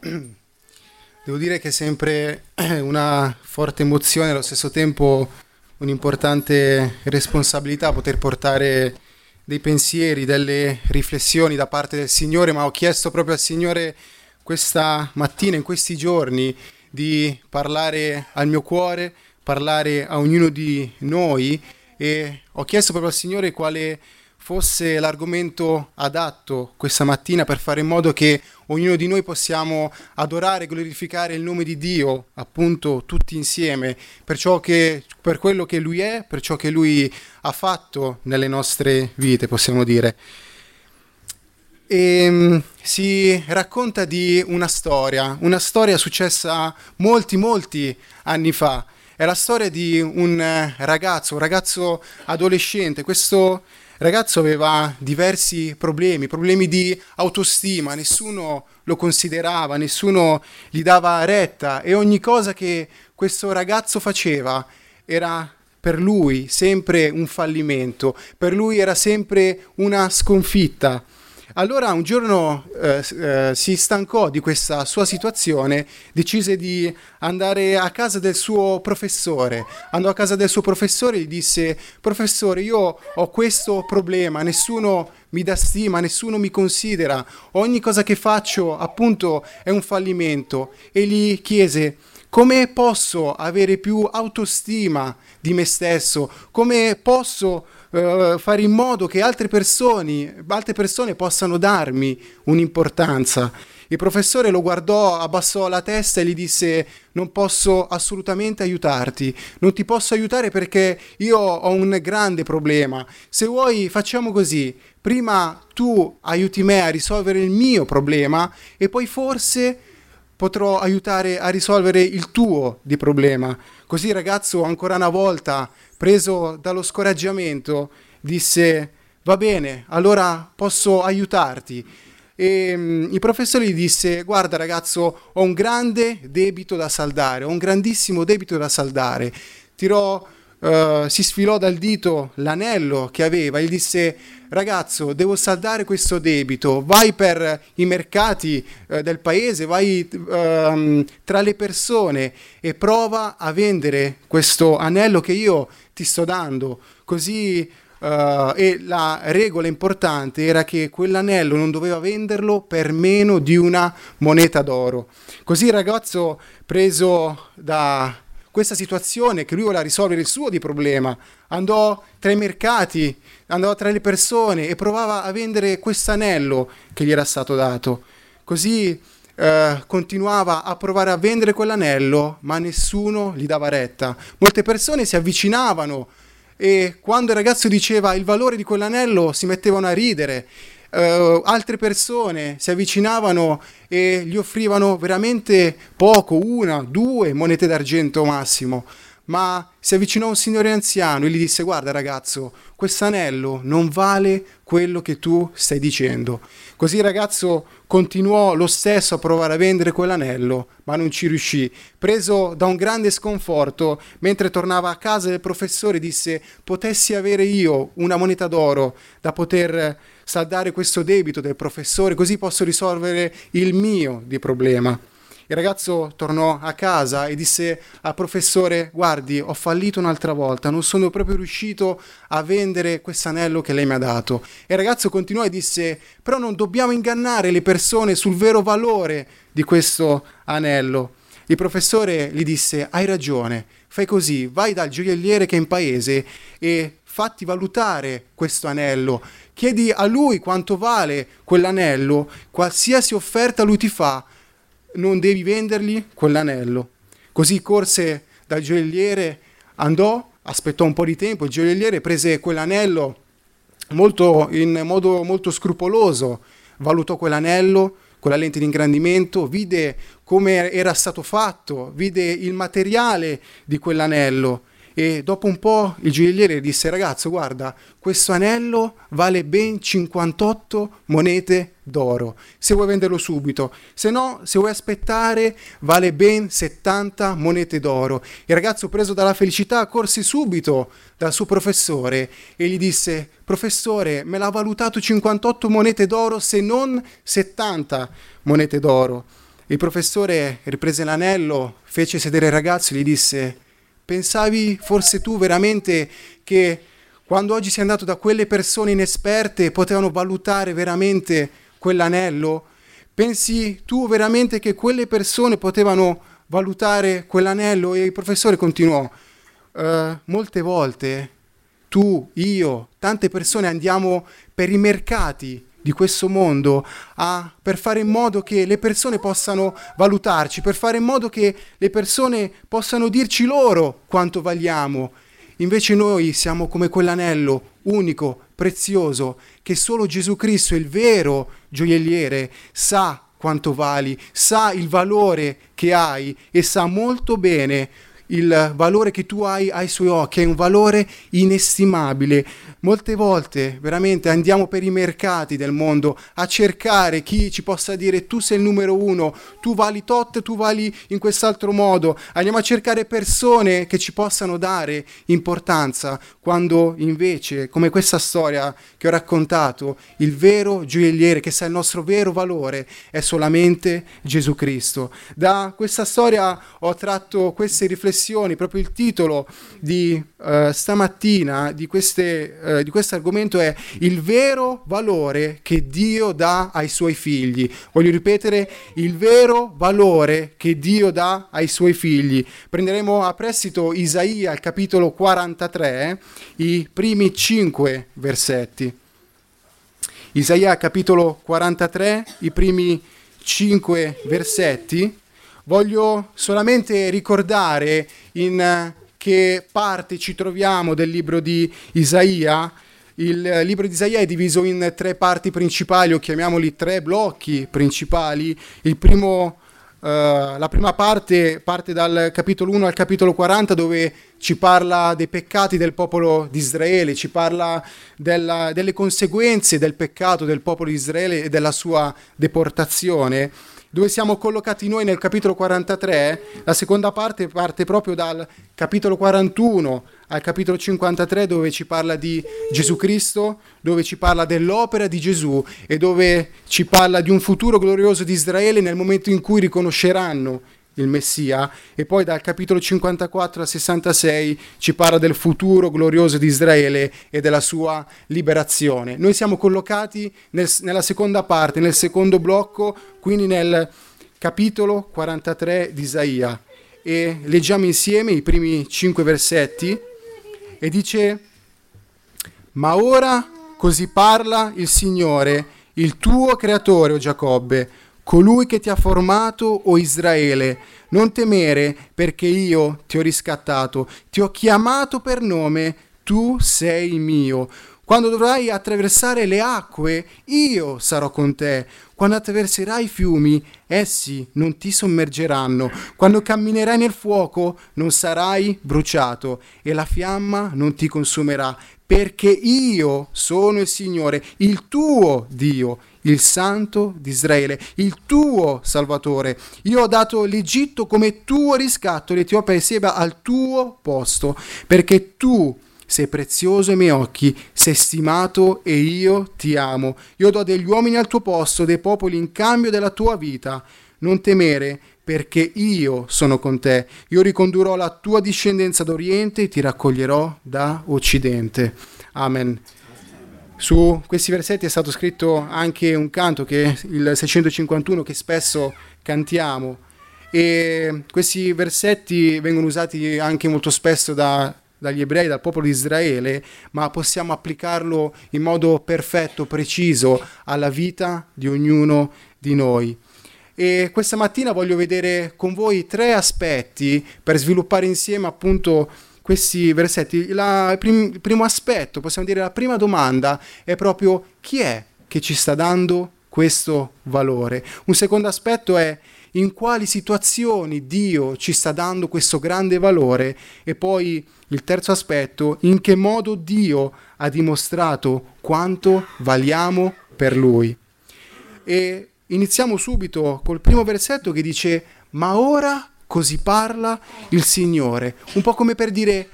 Devo dire che è sempre una forte emozione, allo stesso tempo un'importante responsabilità poter portare dei pensieri, delle riflessioni da parte del Signore, ma ho chiesto proprio al Signore questa mattina, in questi giorni, di parlare al mio cuore, parlare a ognuno di noi e ho chiesto proprio al Signore quale fosse l'argomento adatto questa mattina per fare in modo che ognuno di noi possiamo adorare e glorificare il nome di Dio, appunto tutti insieme, per quello che Lui è, per ciò che Lui ha fatto nelle nostre vite, possiamo dire. Si racconta di una storia successa molti anni fa. È la storia di un ragazzo adolescente. Questo ragazzo aveva diversi problemi di autostima, nessuno lo considerava, nessuno gli dava retta e ogni cosa che questo ragazzo faceva era per lui sempre un fallimento, per lui era sempre una sconfitta. Allora un giorno si stancò di questa sua situazione, decise di andare a casa del suo professore. Andò a casa del suo professore e gli disse: professore, io ho questo problema, nessuno mi dà stima, nessuno mi considera, ogni cosa che faccio appunto è un fallimento. E gli chiese: come posso avere più autostima di me stesso? Come posso fare in modo che altre persone possano darmi un'importanza? Il professore lo guardò, abbassò la testa e gli disse: non posso assolutamente aiutarti, non ti posso aiutare perché io ho un grande problema. Se vuoi facciamo così, prima tu aiuti me a risolvere il mio problema e poi forse potrò aiutare a risolvere il tuo di problema. Così il ragazzo, ancora una volta, preso dallo scoraggiamento, disse: va bene, allora posso aiutarti. Il professore gli disse: guarda ragazzo, ho un grande debito da saldare, ho un grandissimo debito da saldare. Si sfilò dal dito l'anello che aveva e gli disse: ragazzo, devo saldare questo debito, vai per i mercati del paese, vai tra le persone e prova a vendere questo anello che io ti sto dando. Così e la regola importante era che quell'anello non doveva venderlo per meno di una moneta d'oro. Così il ragazzo, preso da questa situazione che lui voleva risolvere il suo di problema, andò tra i mercati, andò tra le persone e provava a vendere questo anello che gli era stato dato. Così continuava a provare a vendere quell'anello, ma nessuno gli dava retta. Molte persone si avvicinavano e quando il ragazzo diceva il valore di quell'anello si mettevano a ridere. Altre persone si avvicinavano e gli offrivano veramente poco, una, due monete d'argento massimo. Ma si avvicinò un signore anziano e gli disse: guarda ragazzo, questo anello non vale quello che tu stai dicendo. Così il ragazzo continuò lo stesso a provare a vendere quell'anello, ma non ci riuscì. Preso da un grande sconforto, mentre tornava a casa del professore, disse: potessi avere io una moneta d'oro da poter saldare questo debito del professore, così posso risolvere il mio di problema. Il ragazzo tornò a casa e disse al professore: guardi, ho fallito un'altra volta, non sono proprio riuscito a vendere questo anello che lei mi ha dato. E il ragazzo continuò e disse: però non dobbiamo ingannare le persone sul vero valore di questo anello. Il professore gli disse: hai ragione, fai così, vai dal gioielliere che è in paese e fatti valutare questo anello, chiedi a lui quanto vale quell'anello, qualsiasi offerta lui ti fa, non devi vendergli quell'anello. Così corse dal gioielliere, andò, aspettò un po' di tempo, il gioielliere prese quell'anello in modo molto scrupoloso, valutò quell'anello con la lente di ingrandimento, vide come era stato fatto, vide il materiale di quell'anello e dopo un po' il gioielliere disse: ragazzo, guarda, questo anello vale ben 58 monete d'oro, se vuoi venderlo subito, se no, se vuoi aspettare, vale ben 70 monete d'oro. Il ragazzo, preso dalla felicità, corse subito dal suo professore e gli disse: professore, me l'ha valutato 58 monete d'oro, se non 70 monete d'oro. Il professore riprese l'anello, fece sedere il ragazzo e gli disse: pensavi forse tu veramente che quando oggi sei andato da quelle persone inesperte potevano valutare veramente quell'anello? Pensi tu veramente che quelle persone potevano valutare quell'anello? E il professore continuò: molte volte tu, io, tante persone andiamo per i mercati di questo mondo per fare in modo che le persone possano valutarci, per fare in modo che le persone possano dirci loro quanto valiamo. Invece noi siamo come quell'anello unico, prezioso, che solo Gesù Cristo, il vero gioielliere, sa quanto vali, sa il valore che hai e sa molto bene il valore che tu hai ai suoi occhi. È un valore inestimabile. Molte volte veramente andiamo per i mercati del mondo a cercare chi ci possa dire: tu sei il numero uno, tu vali tot, tu vali in quest'altro modo. Andiamo a cercare persone che ci possano dare importanza, quando invece, come questa storia che ho raccontato, il vero gioielliere che sa il nostro vero valore è solamente Gesù Cristo. Da questa storia ho tratto queste riflessioni, proprio il titolo di stamattina di questo argomento è il vero valore che Dio dà ai suoi figli. Voglio ripetere: il vero valore che Dio dà ai suoi figli. Prenderemo a prestito Isaia, al capitolo 43, i primi 5 versetti. Isaia, capitolo 43, i primi 5 versetti. Voglio solamente ricordare in che parte ci troviamo del libro di Isaia. Il libro di Isaia è diviso in 3 parti principali, o chiamiamoli 3 blocchi principali. La prima parte dal capitolo 1 al capitolo 40, dove ci parla dei peccati del popolo di Israele, ci parla delle conseguenze del peccato del popolo di Israele e della sua deportazione. Dove siamo collocati noi nel capitolo 43, la seconda parte parte proprio dal capitolo 41 al capitolo 53, dove ci parla di Gesù Cristo, dove ci parla dell'opera di Gesù e dove ci parla di un futuro glorioso di Israele nel momento in cui riconosceranno il Messia. E poi dal capitolo 54 al 66 ci parla del futuro glorioso di Israele e della sua liberazione. Noi siamo collocati nella seconda parte, nel secondo blocco, quindi nel capitolo 43 di Isaia, e leggiamo insieme i primi 5 versetti. E dice: ma ora così parla il Signore, il tuo creatore, o Giacobbe, colui che ti ha formato, o Israele. Non temere, perché io ti ho riscattato, ti ho chiamato per nome, tu sei mio. Quando dovrai attraversare le acque, io sarò con te. Quando attraverserai i fiumi, essi non ti sommergeranno. Quando camminerai nel fuoco, non sarai bruciato e la fiamma non ti consumerà, perché io sono il Signore, il tuo Dio, il Santo di Israele, il tuo Salvatore. Io ho dato l'Egitto come tuo riscatto, l'Etiopia e Seba al tuo posto, perché tu sei prezioso ai miei occhi, sei stimato e io ti amo. Io do degli uomini al tuo posto, dei popoli in cambio della tua vita. Non temere, perché io sono con te. Io ricondurrò la tua discendenza d'Oriente e ti raccoglierò da Occidente. Amen. Su questi versetti è stato scritto anche un canto, che è il 651, che spesso cantiamo. E questi versetti vengono usati anche molto spesso dagli ebrei, dal popolo di Israele, ma possiamo applicarlo in modo perfetto, preciso, alla vita di ognuno di noi. E questa mattina voglio vedere con voi 3 aspetti per sviluppare insieme appunto questi versetti. Il primo aspetto, possiamo dire la prima domanda, è proprio: chi è che ci sta dando questo valore? Un secondo aspetto è: in quali situazioni Dio ci sta dando questo grande valore? E poi il terzo aspetto: in che modo Dio ha dimostrato quanto valiamo per Lui. E iniziamo subito col primo versetto che dice: ma ora così parla il Signore. Un po' come per dire: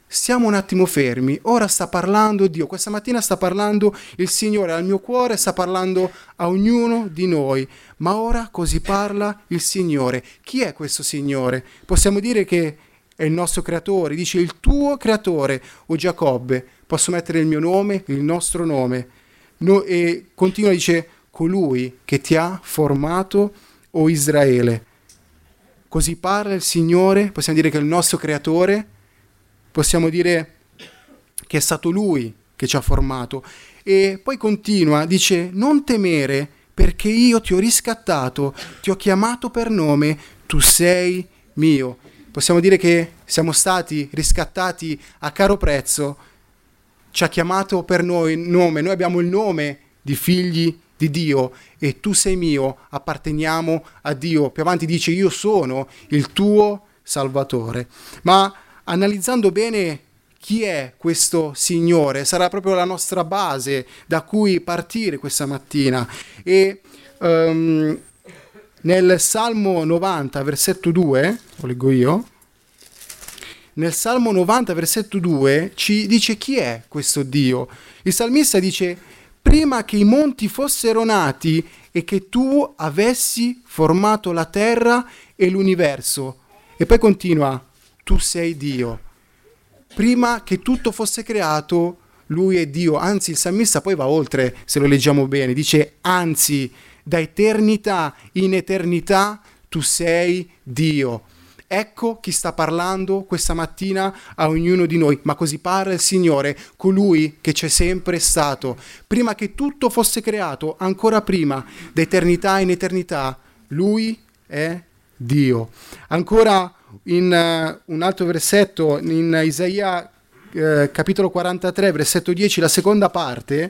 stiamo un attimo fermi, ora sta parlando Dio, questa mattina sta parlando il Signore al mio cuore, sta parlando a ognuno di noi, ma ora così parla il Signore. Chi è questo Signore? Possiamo dire che è il nostro creatore, dice il tuo creatore, o Giacobbe, posso mettere il mio nome, il nostro nome, e continua, dice colui che ti ha formato, o Israele. Così parla il Signore, possiamo dire che è il nostro creatore, possiamo dire che è stato Lui che ci ha formato. E poi continua, dice non temere perché io ti ho riscattato, ti ho chiamato per nome, tu sei mio. Possiamo dire che siamo stati riscattati a caro prezzo, ci ha chiamato per nome, noi abbiamo il nome di figli di Dio e tu sei mio, apparteniamo a Dio. Più avanti dice io sono il tuo Salvatore. Ma analizzando bene chi è questo Signore, sarà proprio la nostra base da cui partire questa mattina. E nel Salmo 90, versetto 2, lo leggo io, nel Salmo 90, versetto 2, ci dice chi è questo Dio. Il salmista dice, prima che i monti fossero nati e che tu avessi formato la terra e l'universo. E poi continua, tu sei Dio. Prima che tutto fosse creato, Lui è Dio. Anzi, il salmista poi va oltre, se lo leggiamo bene, dice, anzi, da eternità in eternità tu sei Dio. Ecco chi sta parlando questa mattina a ognuno di noi, ma così parla il Signore, colui che c'è sempre stato. Prima che tutto fosse creato, ancora prima, da eternità in eternità, Lui è Dio. Ancora in un altro versetto, in Isaia capitolo 43, versetto 10, la seconda parte,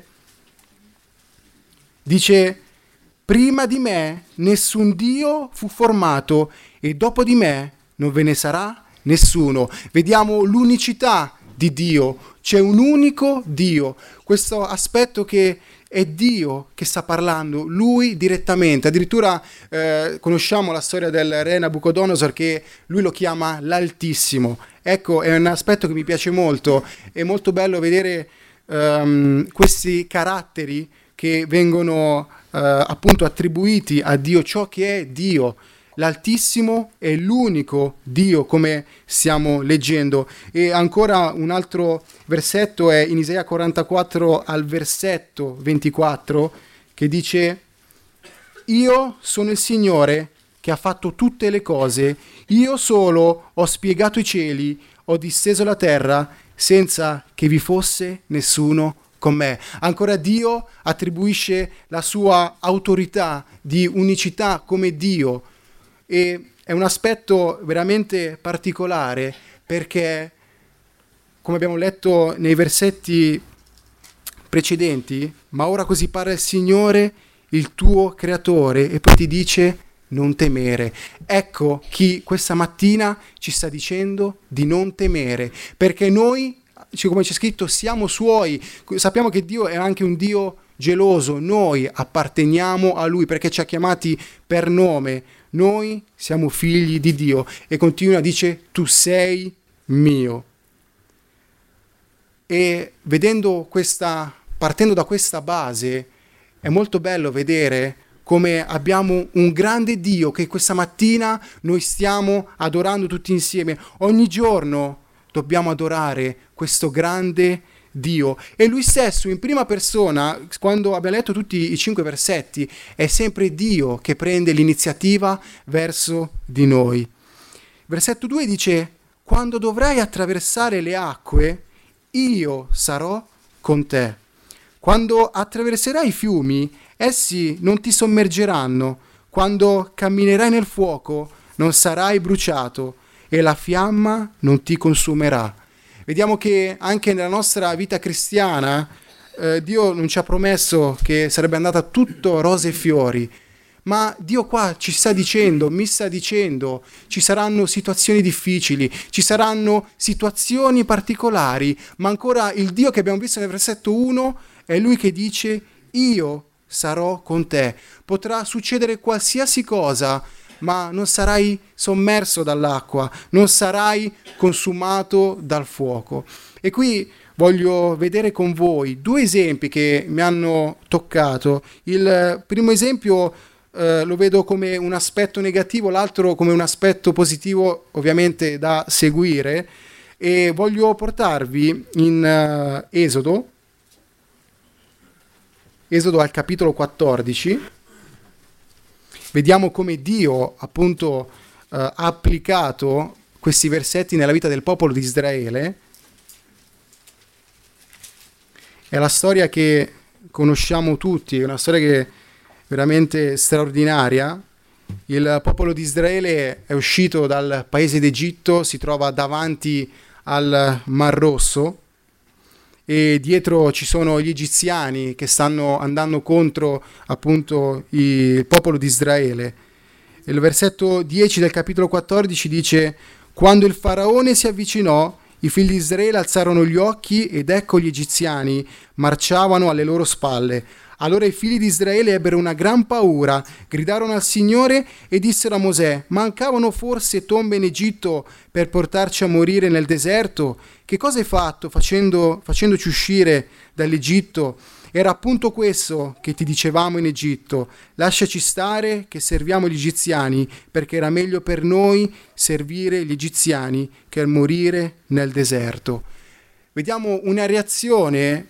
dice, prima di me nessun Dio fu formato e dopo di me non ve ne sarà nessuno. Vediamo l'unicità di Dio, c'è un unico Dio, questo aspetto che è Dio che sta parlando, Lui direttamente. Addirittura conosciamo la storia del re Nabucodonosor che lui lo chiama l'Altissimo. Ecco, è un aspetto che mi piace molto, è molto bello vedere questi caratteri che vengono appunto attribuiti a Dio, ciò che è Dio. L'Altissimo è l'unico Dio, come stiamo leggendo. E ancora un altro versetto è in Isaia 44 al versetto 24, che dice, io sono il Signore che ha fatto tutte le cose, io solo ho spiegato i cieli, ho disteso la terra, senza che vi fosse nessuno con me. Ancora Dio attribuisce la sua autorità di unicità come Dio. E è un aspetto veramente particolare perché, come abbiamo letto nei versetti precedenti, ma ora così parla il Signore, il tuo creatore, e poi ti dice non temere. Ecco chi questa mattina ci sta dicendo di non temere, perché noi, come c'è scritto, siamo suoi, sappiamo che Dio è anche un Dio geloso, noi apparteniamo a Lui perché ci ha chiamati per nome. Noi siamo figli di Dio e continua, dice tu sei mio. E partendo da questa base, è molto bello vedere come abbiamo un grande Dio che questa mattina noi stiamo adorando tutti insieme. Ogni giorno dobbiamo adorare questo grande Dio, e Lui stesso in prima persona, quando abbiamo letto tutti i 5 versetti, è sempre Dio che prende l'iniziativa verso di noi. Versetto 2 dice, quando dovrai attraversare le acque, io sarò con te. Quando attraverserai i fiumi, essi non ti sommergeranno. Quando camminerai nel fuoco, non sarai bruciato e la fiamma non ti consumerà. Vediamo che anche nella nostra vita cristiana Dio non ci ha promesso che sarebbe andata tutto rose e fiori, ma Dio qua ci sta dicendo, mi sta dicendo, ci saranno situazioni difficili, ci saranno situazioni particolari, ma ancora il Dio che abbiamo visto nel versetto 1 è Lui che dice io sarò con te. Potrà succedere qualsiasi cosa, ma non sarai sommerso dall'acqua, non sarai consumato dal fuoco. E qui voglio vedere con voi due esempi che mi hanno toccato. Il primo esempio lo vedo come un aspetto negativo, l'altro come un aspetto positivo, ovviamente da seguire, e voglio portarvi in Esodo al capitolo 14. Vediamo come Dio appunto ha applicato questi versetti nella vita del popolo di Israele. È la storia che conosciamo tutti, è una storia che è veramente straordinaria. Il popolo di Israele è uscito dal paese d'Egitto, si trova davanti al Mar Rosso e dietro ci sono gli egiziani che stanno andando contro appunto il popolo di Israele. Il versetto 10 del capitolo 14 dice: quando il faraone si avvicinò, i figli di Israele alzarono gli occhi ed ecco gli egiziani marciavano alle loro spalle. Allora i figli di Israele ebbero una gran paura, gridarono al Signore e dissero a Mosè: mancavano forse tombe in Egitto per portarci a morire nel deserto? Che cosa hai fatto facendoci uscire dall'Egitto? Era appunto questo che ti dicevamo in Egitto: lasciaci stare che serviamo gli egiziani, perché era meglio per noi servire gli egiziani che morire nel deserto. Vediamo una reazione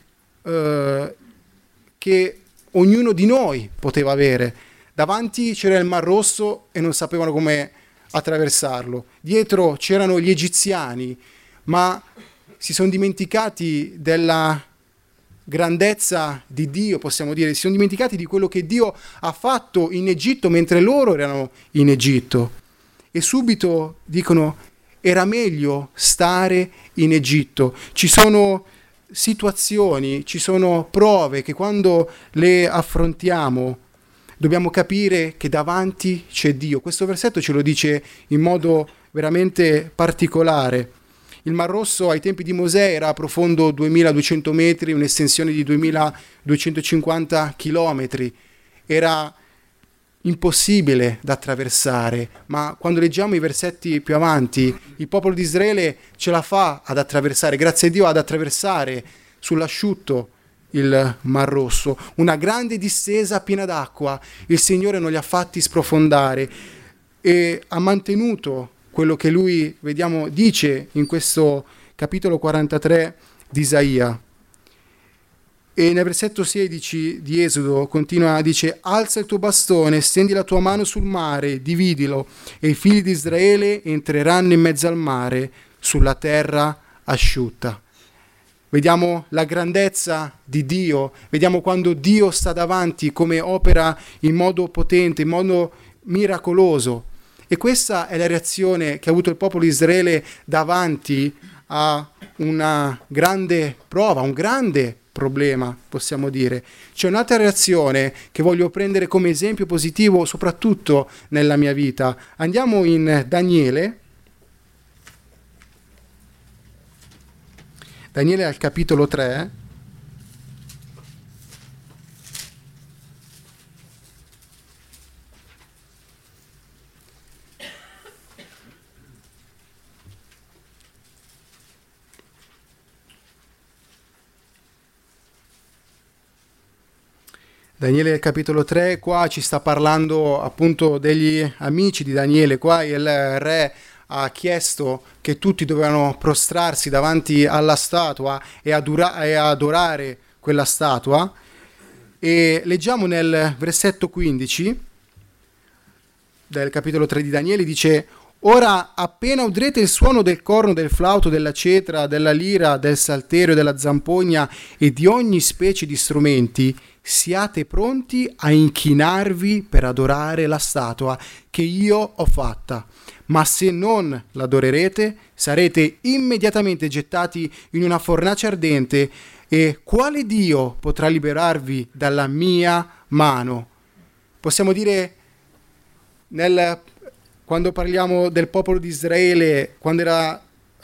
che ognuno di noi poteva avere. Davanti c'era il Mar Rosso e non sapevano come attraversarlo. Dietro c'erano gli egiziani, ma si sono dimenticati della grandezza di Dio, possiamo dire. Si sono dimenticati di quello che Dio ha fatto in Egitto mentre loro erano in Egitto. E subito dicono: era meglio stare in Egitto. Ci sono situazioni, ci sono prove che quando le affrontiamo dobbiamo capire che davanti c'è Dio. Questo versetto ce lo dice in modo veramente particolare. Il Mar Rosso ai tempi di Mosè era profondo 2200 metri, un'estensione di 2250 chilometri. Era impossibile da attraversare, ma quando leggiamo i versetti più avanti, il popolo di Israele ce la fa ad attraversare, grazie a Dio, ad attraversare sull'asciutto il Mar Rosso, una grande distesa piena d'acqua. Il Signore non li ha fatti sprofondare e ha mantenuto quello che lui, vediamo, dice in questo capitolo 43 di Isaia. E nel versetto 16 di Esodo continua, dice: alza il tuo bastone, stendi la tua mano sul mare, dividilo, e i figli di Israele entreranno in mezzo al mare, sulla terra asciutta. Vediamo la grandezza di Dio, vediamo quando Dio sta davanti, come opera in modo potente, in modo miracoloso. E questa è la reazione che ha avuto il popolo di Israele davanti a una grande prova, un grande problema, possiamo dire. C'è un'altra reazione che voglio prendere come esempio positivo, soprattutto nella mia vita. Andiamo in Daniele al capitolo 3. Daniele capitolo 3, qua ci sta parlando appunto degli amici di Daniele. Qua il re ha chiesto che tutti dovevano prostrarsi davanti alla statua e adorare quella statua. E leggiamo nel versetto 15 del capitolo 3 di Daniele, dice: ora appena udrete il suono del corno, del flauto, della cetra, della lira, del salterio, della zampogna e di ogni specie di strumenti, siate pronti a inchinarvi per adorare la statua che io ho fatta. Ma se non l'adorerete, sarete immediatamente gettati in una fornace ardente. E quale Dio potrà liberarvi dalla mia mano? Possiamo dire, quando parliamo del popolo di Israele, quando era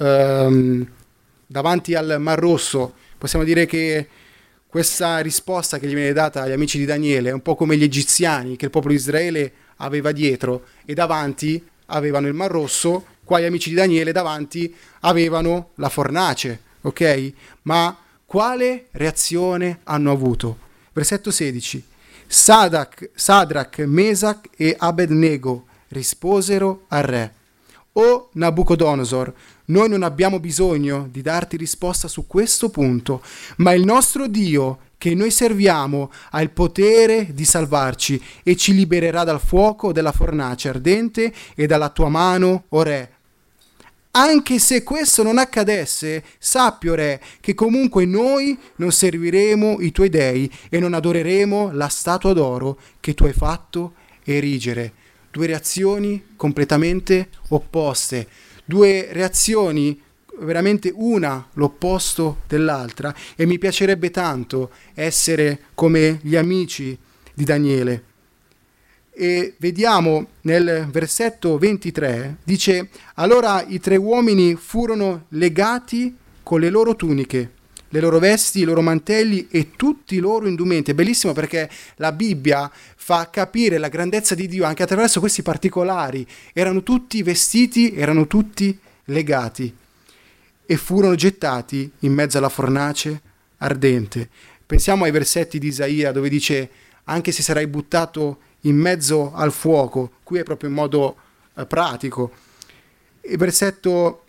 davanti al Mar Rosso, possiamo dire che questa risposta che gli viene data agli amici di Daniele è un po' come gli egiziani che il popolo di Israele aveva dietro e davanti avevano il Mar Rosso, qua gli amici di Daniele davanti avevano la fornace, ok? Ma quale reazione hanno avuto? Versetto 16. Sadrach, Mesach e Abednego risposero al re: O Nabucodonosor, noi non abbiamo bisogno di darti risposta su questo punto, ma il nostro Dio che noi serviamo ha il potere di salvarci e ci libererà dal fuoco della fornace ardente e dalla tua mano, o re. Anche se questo non accadesse, sappi, o re, che comunque noi non serviremo i tuoi dei e non adoreremo la statua d'oro che tu hai fatto erigere. Due reazioni completamente opposte, due reazioni veramente una l'opposto dell'altra, e mi piacerebbe tanto essere come gli amici di Daniele. E vediamo nel versetto 23, dice: allora i tre uomini furono legati con le loro tuniche, le loro vesti, i loro mantelli e tutti i loro indumenti. È bellissimo perché la Bibbia fa capire la grandezza di Dio anche attraverso questi particolari. Erano tutti vestiti, erano tutti legati e furono gettati in mezzo alla fornace ardente. Pensiamo ai versetti di Isaia dove dice: anche se sarai buttato in mezzo al fuoco, qui è proprio in modo pratico. Il versetto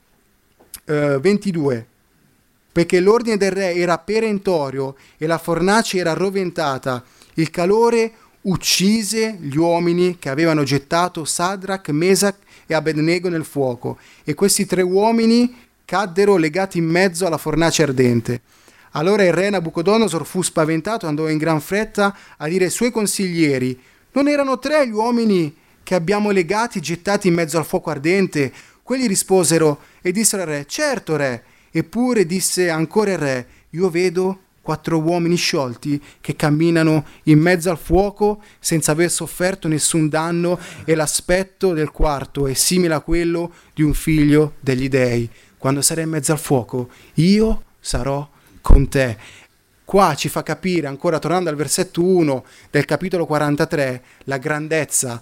22, perché l'ordine del re era perentorio e la fornace era roventata, il calore uccise gli uomini che avevano gettato Sadrach, Mesach e Abednego nel fuoco, e questi tre uomini caddero legati in mezzo alla fornace ardente. Allora il re Nabucodonosor fu spaventato e andò in gran fretta a dire ai suoi consiglieri: non erano tre gli uomini che abbiamo legati, gettati in mezzo al fuoco ardente? Quelli risposero e dissero al re: certo, re. Eppure disse ancora il re: io vedo 4 uomini sciolti che camminano in mezzo al fuoco senza aver sofferto nessun danno, e l'aspetto del quarto è simile a quello di un figlio degli dei. Quando sarai in mezzo al fuoco, io sarò con te. Qua ci fa capire, ancora tornando al versetto 1 del capitolo 43, la grandezza,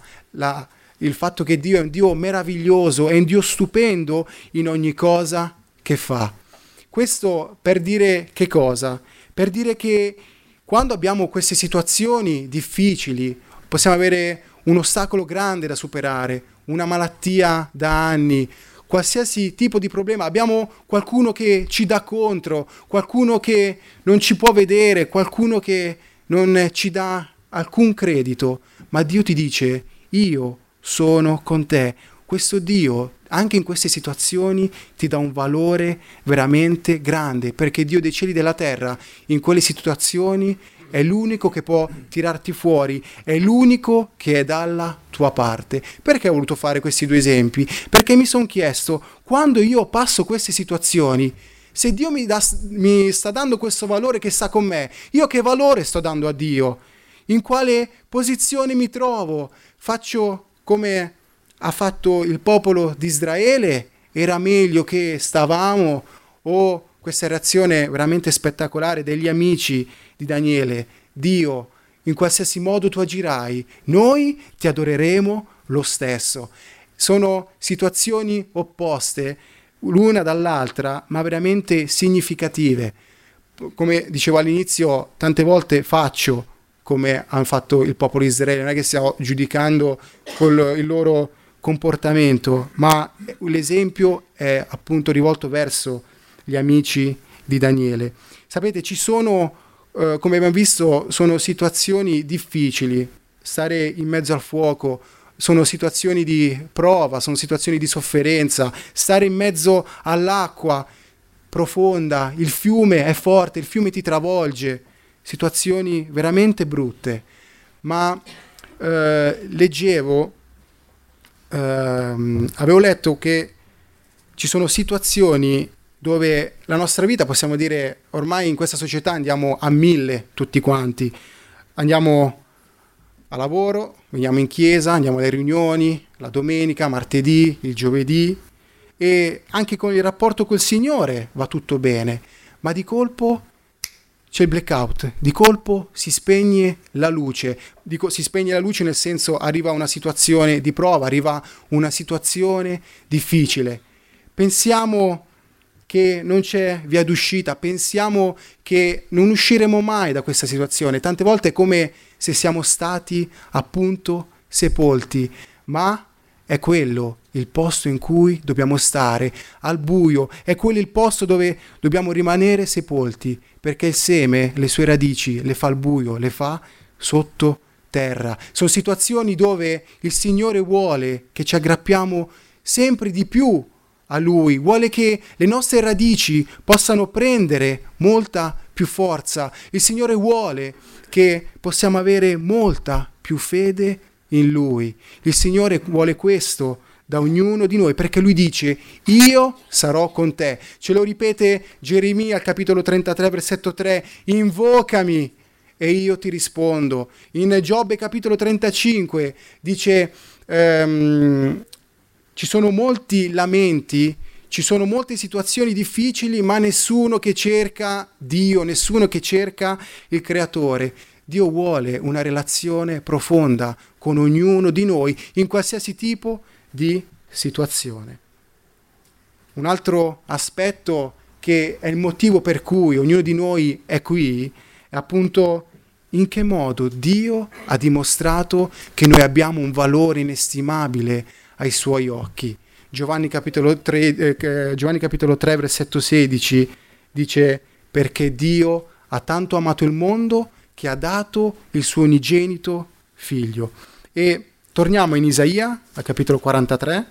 il fatto che Dio è un Dio meraviglioso, è un Dio stupendo in ogni cosa che fa. Questo per dire che cosa? Per dire che quando abbiamo queste situazioni difficili, possiamo avere un ostacolo grande da superare, una malattia da anni, qualsiasi tipo di problema, abbiamo qualcuno che ci dà contro, qualcuno che non ci può vedere, qualcuno che non ci dà alcun credito, ma Dio ti dice: io sono con te. Questo Dio, anche in queste situazioni, ti dà un valore veramente grande, perché Dio dei cieli e della terra, in quelle situazioni, è l'unico che può tirarti fuori, è l'unico che è dalla tua parte. Perché ho voluto fare questi due esempi? Perché mi sono chiesto, quando io passo queste situazioni, se Dio mi sta dando questo valore che sta con me, io che valore sto dando a Dio? In quale posizione mi trovo? Faccio come ha fatto il popolo di Israele? Era meglio che stavamo? O questa reazione veramente spettacolare degli amici di Daniele: Dio, in qualsiasi modo tu agirai, noi ti adoreremo lo stesso. Sono situazioni opposte l'una dall'altra, ma veramente significative. Come dicevo all'inizio, tante volte faccio come hanno fatto il popolo di Israele, non è che stiamo giudicando con il loro comportamento, ma l'esempio è appunto rivolto verso gli amici di Daniele. Sapete, ci sono, come abbiamo visto, sono situazioni difficili. Stare in mezzo al fuoco sono situazioni di prova, sono situazioni di sofferenza. Stare in mezzo all'acqua profonda, il fiume è forte, il fiume ti travolge. Situazioni veramente brutte. Ma avevo letto che ci sono situazioni dove la nostra vita, possiamo dire, ormai in questa società andiamo a 1000 tutti quanti. Andiamo a lavoro, veniamo in chiesa, andiamo alle riunioni, la domenica, martedì, il giovedì, e anche con il rapporto col Signore va tutto bene, ma di colpo c'è il blackout, di colpo si spegne la luce. Dico si spegne la luce nel senso arriva una situazione di prova, arriva una situazione difficile. Pensiamo che non c'è via d'uscita, pensiamo che non usciremo mai da questa situazione. Tante volte è come se siamo stati appunto sepolti, ma è quello il posto in cui dobbiamo stare, al buio, è quello il posto dove dobbiamo rimanere sepolti, perché il seme, le sue radici, le fa al buio, le fa sotto terra. Sono situazioni dove il Signore vuole che ci aggrappiamo sempre di più a Lui, vuole che le nostre radici possano prendere molta più forza. Il Signore vuole che possiamo avere molta più fede in Lui. Il Signore vuole questo da ognuno di noi, perché Lui dice: io sarò con te. Ce lo ripete Geremia al capitolo 33 versetto 3: invocami e io ti rispondo. In Giobbe capitolo 35 dice ci sono molti lamenti, ci sono molte situazioni difficili, ma nessuno che cerca Dio, nessuno che cerca il Creatore. Dio vuole una relazione profonda con ognuno di noi in qualsiasi tipo di situazione. Un altro aspetto che è il motivo per cui ognuno di noi è qui è appunto in che modo Dio ha dimostrato che noi abbiamo un valore inestimabile ai suoi occhi. Giovanni capitolo 3 versetto 16 dice: perché Dio ha tanto amato il mondo che ha dato il suo unigenito figlio. E torniamo in Isaia al capitolo 43.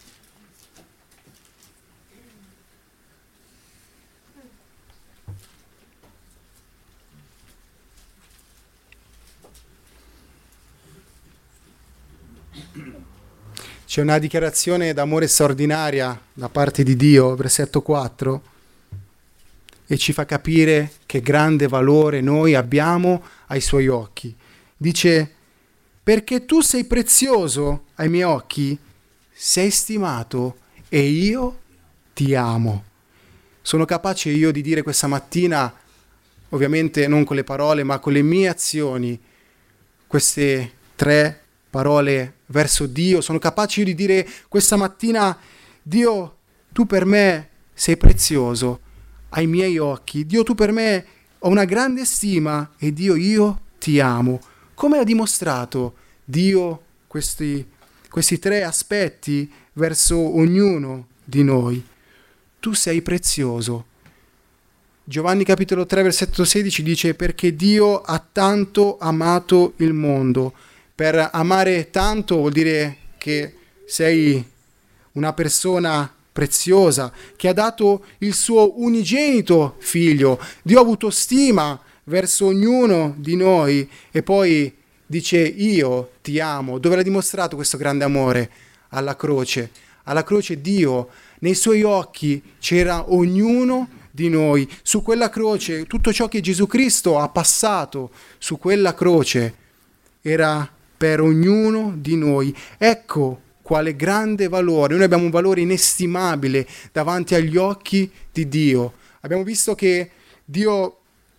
C'è una dichiarazione d'amore straordinaria da parte di Dio, versetto 4, e ci fa capire che grande valore noi abbiamo ai suoi occhi. Dice: perché tu sei prezioso ai miei occhi, sei stimato e io ti amo. Sono capace io di dire questa mattina, ovviamente non con le parole, ma con le mie azioni, queste 3 parole verso Dio. Sono capace io di dire questa mattina: Dio, tu per me sei prezioso ai miei occhi. Dio, tu per me ho una grande stima e Dio, io ti amo. Come ha dimostrato Dio questi 3 aspetti verso ognuno di noi? Tu sei prezioso. Giovanni capitolo 3 versetto 16 dice: perché Dio ha tanto amato il mondo. Per amare tanto vuol dire che sei una persona preziosa, che ha dato il suo unigenito figlio. Dio ha avuto stima verso ognuno di noi e poi dice: io ti amo. Dove l'ha dimostrato questo grande amore? Alla croce. Alla croce Dio, nei suoi occhi c'era ognuno di noi. Su quella croce, tutto ciò che Gesù Cristo ha passato su quella croce era per ognuno di noi. Ecco quale grande valore. Noi abbiamo un valore inestimabile davanti agli occhi di Dio. Abbiamo visto che Dio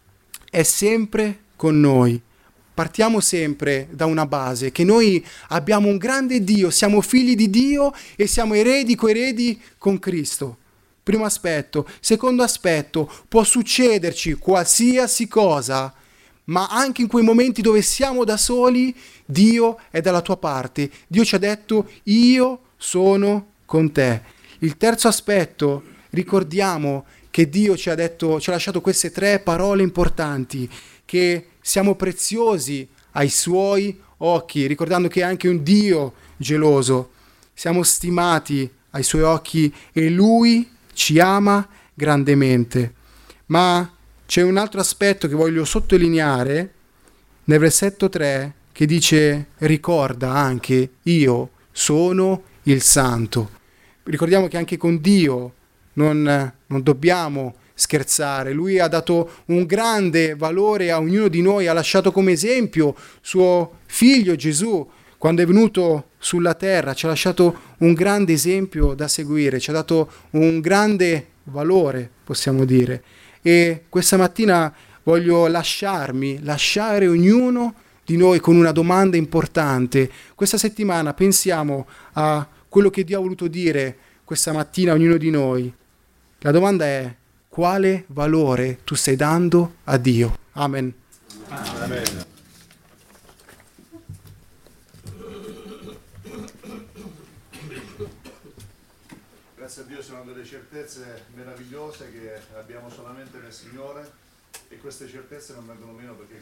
è sempre con noi. Partiamo sempre da una base, che noi abbiamo un grande Dio, siamo figli di Dio e siamo eredi, coeredi con Cristo. Primo aspetto. Secondo aspetto, può succederci qualsiasi cosa, ma anche in quei momenti dove siamo da soli, Dio è dalla tua parte. Dio ci ha detto: io sono con te. Il terzo aspetto, ricordiamo che Dio ci ha lasciato queste 3 parole importanti, che siamo preziosi ai suoi occhi, ricordando che è anche un Dio geloso. Siamo stimati ai suoi occhi e Lui ci ama grandemente. Ma c'è un altro aspetto che voglio sottolineare nel versetto 3, che dice: ricorda anche, io sono il Santo. Ricordiamo che anche con Dio non dobbiamo scherzare. Lui ha dato un grande valore a ognuno di noi, ha lasciato come esempio suo figlio Gesù. Quando è venuto sulla terra ci ha lasciato un grande esempio da seguire, ci ha dato un grande valore, possiamo dire. E questa mattina voglio lasciare ognuno di noi con una domanda importante. Questa settimana pensiamo a quello che Dio ha voluto dire questa mattina a ognuno di noi. La domanda è: quale valore tu stai dando a Dio? Amen. Amen. Grazie a Dio sono delle certezze meravigliose che abbiamo solamente nel Signore, e queste certezze non vengono meno perché